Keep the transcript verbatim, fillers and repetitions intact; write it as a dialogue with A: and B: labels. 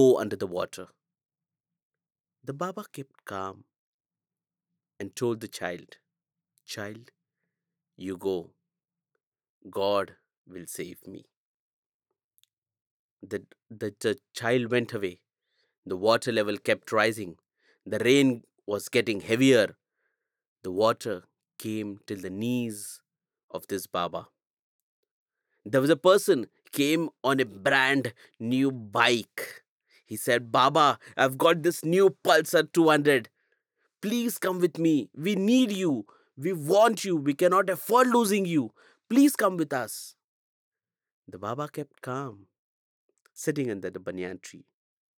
A: go under the water. The Baba kept calm and told the child, Child, you go. God will save me. The, the, the child went away. The water level kept rising. The rain was getting heavier. The water came till the knees of this Baba. There was a person came on a brand new bike. He said, Baba, I've got this new Pulsar two hundred. Please come with me. We need you. We want you. We cannot afford losing you. Please come with us. The Baba kept calm, sitting under the banyan tree.